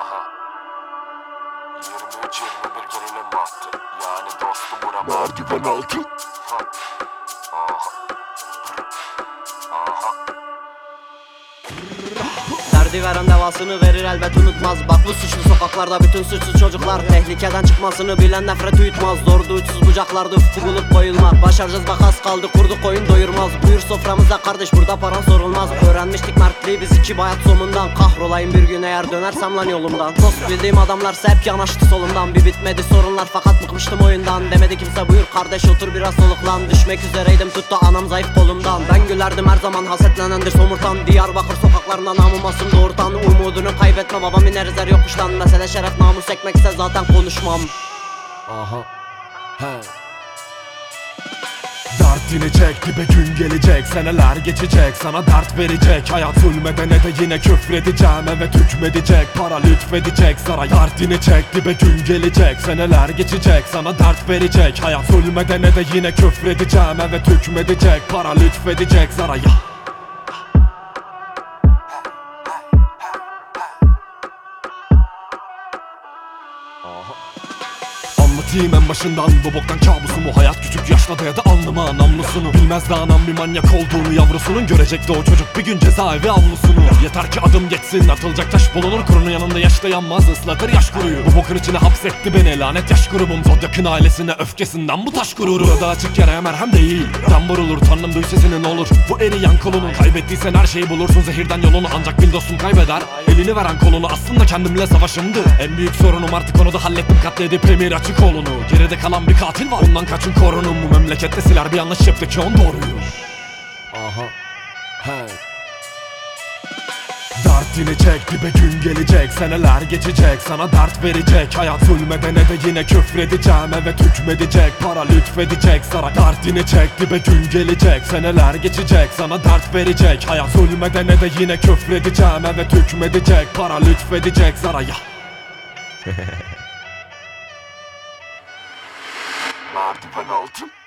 Aha. 23-21 gerilim battı. Yani dostum bura merdiven altı. Ha. Aha. Aha. Derdi veren devasını verir elbet unutmaz. Bak bu suçlu sokaklarda bütün suçsuz çocuklar. Tehlikeden çıkmasını bilen nefret uyutmaz. Zordu uçsuz bucaklarda ufku bulup bayılmak. Başaracağız bak az kaldı kurduk oyun doyurmaz. Buyur soframıza kardeş burada paran sorulmaz. Öğrenmiştik mertliği biz iki bayat somundan. Kahrolayım bir gün eğer dönersem lan yolumdan. Dost bildiğim adamlarsa hep yanaştı solumdan. Bir bitmedi sorunlar fakat bıkmıştım oyundan. Demedi kimse buyur kardeş otur biraz soluklan. Düşmek üzereydim tuttu anam zayıf kolumdan. Ben gülerdim her zaman hasetlenendir somurtan. Diyarbakır sokaklarında namım asım doğurtan. Umudunu kaybetme babam iner ezer yokuştan. Mesele şeref namus ekmekse zaten konuşmam. Aha. Hey. Dertini çek dibe gün gelecek. Seneler geçecek sana dert verecek. Hayat zulmedene de yine küfredeceğim. Evet hükmedecek para lütfedecek saray. Dertini çek dibe gün gelecek. Seneler geçecek sana dert verecek. Hayat zulmedene de yine küfredeceğim. Evet hükmedecek para lütfedecek saraya. Anlatayım en başından bu boktan kabusumu. Hayat küçük yaşta dayadı alnıma namlusunu. Bilmezdi anam bir manyak olduğunu yavrusunun. Görecekti o çocuk bir gün cezaevi avlusunu. Yeter ki adım geçsin atılacak taş bulunur. Kurunun yanında yaş dayanmaz ıslatır yaş kuruyu. Bu bokun içine hapsetti beni lanet yaş grubum. Zodyak'ın ailesine öfkesinden bu taş gururu. Burada açık yere merhem değil can vurulur. Tanrım duy sesini ne olur bu eriyen kolunun. Kaybettiysen her şeyi bulursun zehirden yolunu. Ancak bil dostum kaybeder elini veren kolunu. Aslında kendimle savaşımdı en büyük sorunum. Artık onu da hallettim katledip emir açık kolunu. Geride kalan bir katil var ondan kaçın korunun. Bu memlekette siler bir yanlış yaptı ki on doğruyu. Aha. Hey. Dertini çek dibe gün gelecek. Seneler geçecek sana dert verecek. Hayat zulmedene de yine küfredeceğim. Evet hükmedecek para lütfedecek saray. Dertini çek dibe gün gelecek. Seneler geçecek sana dert verecek. Hayat zulmedene de yine küfredeceğim. Evet hükmedecek para lütfedecek saraya. Merdiven altı.